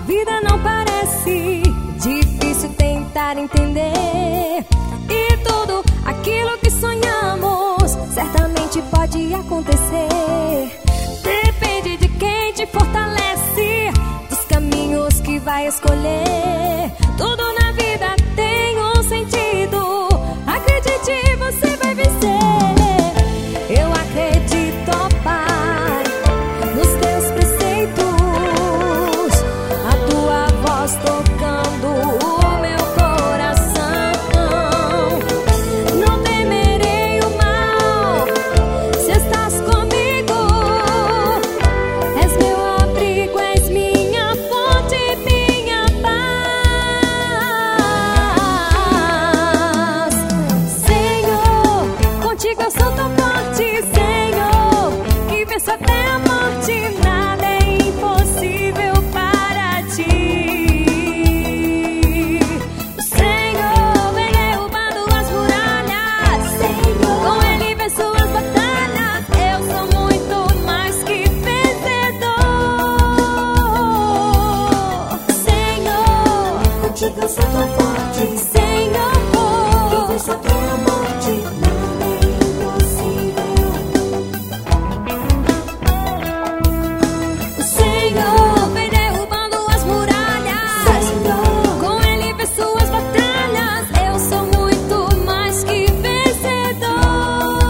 vida não parece, difícil tentar entender. E tudo aquilo que sonhamos certamente pode acontecer. Depende de quem te fortalece, dos caminhos que vai escolher. Tudo na vida tem um sentido, acredite, você vai vencer. Eu acredito, ó Pai, nos teus preceitos, a tua voz tocando o meu coração. Não temerei o mal, se estás comigo. És meu abrigo, és minha fonte, minha paz. Senhor, contigo eu sou tão forte, Senhor, que venço até a morte. Nada é impossível para ti. O Senhor vem derrubando as muralhas, Senhor, com Ele venço as batalhas. Eu sou muito mais que vencedor. Senhor, contigo eu sou tão forte, Senhor, que venço até a morte. Nada é impossível. O Senhor vem derrubando as muralhas, Senhor, com Ele venço as batalhas. Eu sou muito mais que vencedor.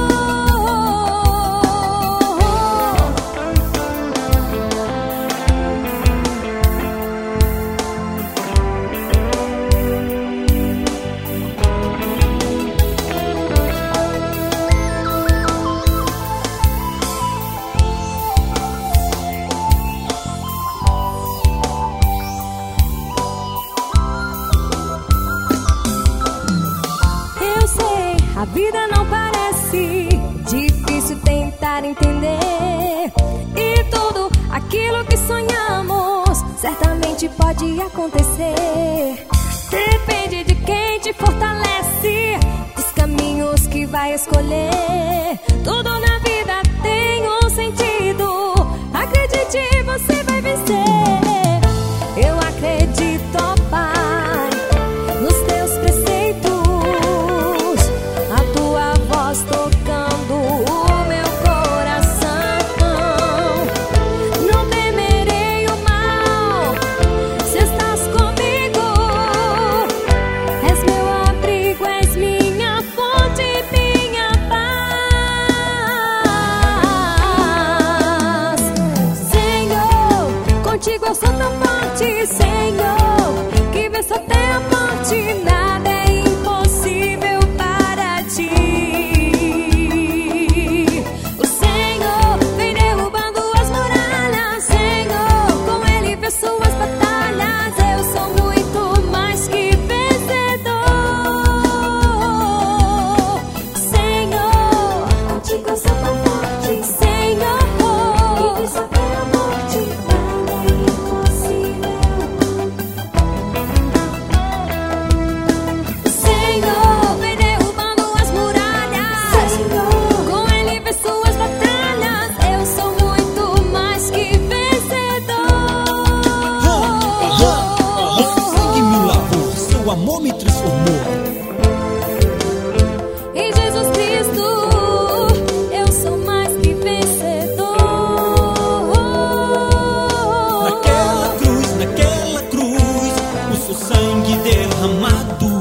Eu sei, a vida não parece, difícil tentar entender. E tudo aquilo que sonhamos certamente pode acontecer. Depende de quem te fortalece, dos caminhos que vai escolher. Tudo na vida tem um sentido, acredite, você vai vencer. Eu acredito, ó Pai, nos teus preceitos, a tua voz tocando o meu coração. Não temerei o mal, se estás comigo. És meu abrigo, és minha fonte, minha paz. Senhor, contigo eu sou tão forte, Senhor, que venço até a morte. Nada é impossível para ti. O Senhor vem derrubando as muralhas, Senhor, com Ele venço as batalhas. Eu sou muito mais que vencedor. Senhor, contigo eu sou tão forte, Senhor, que venço até a morte. Nada é impossível. O Senhor vem derrubando as muralhas, Senhor, com Ele venço as batalhas. Eu sou muito mais que vencedor. Sangue me lavou, seu amor me transformou. Em Jesus Cristo, eu sou mais que vencedor. Naquela cruz, o seu sangue derramado